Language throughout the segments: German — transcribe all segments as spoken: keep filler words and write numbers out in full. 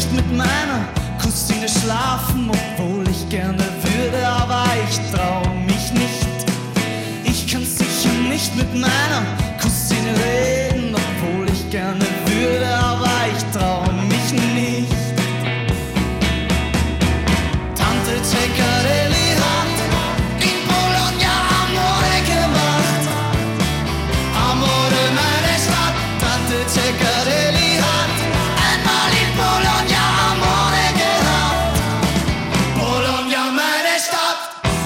nicht mit meiner Cousine schlafen, obwohl ich gerne würde, aber ich trau mich nicht. Ich kann sicher nicht mit meiner Cousine reden, obwohl ich gerne würde, aber ich trau mich nicht. Tante Ceccarelli hat in Bologna Amore gemacht. Amore, meine Stadt. Tante Ceccarelli hat einmal in Bologna Amore gehabt. Bologna, meine Stadt.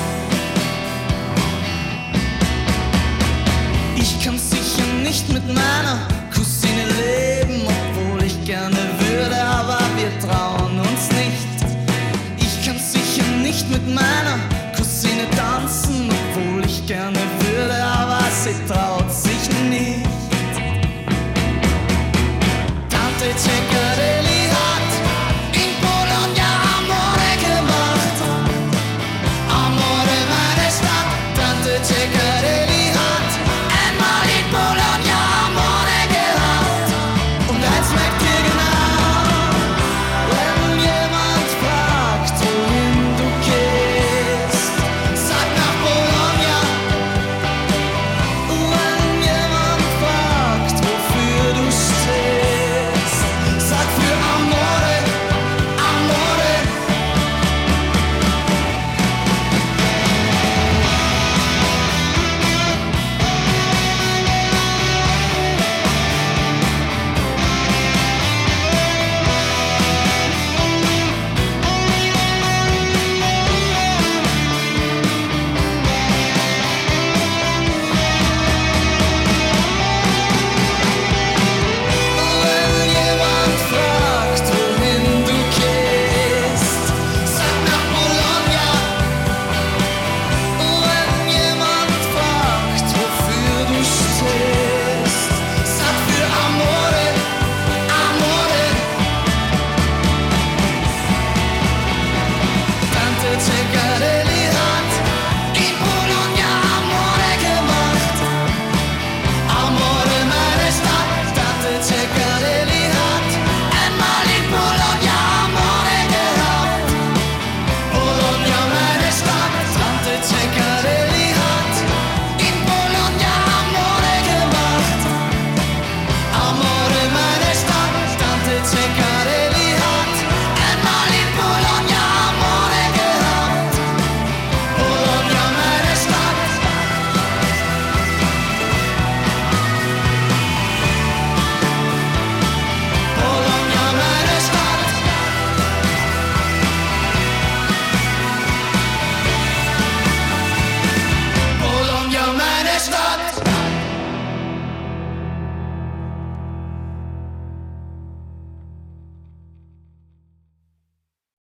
Ich kann sicher nicht mit meiner Cousine leben, obwohl ich gerne würde, aber wir trauen uns nicht. Ich kann sicher nicht mit meiner Cousine tanzen, obwohl ich gerne würde.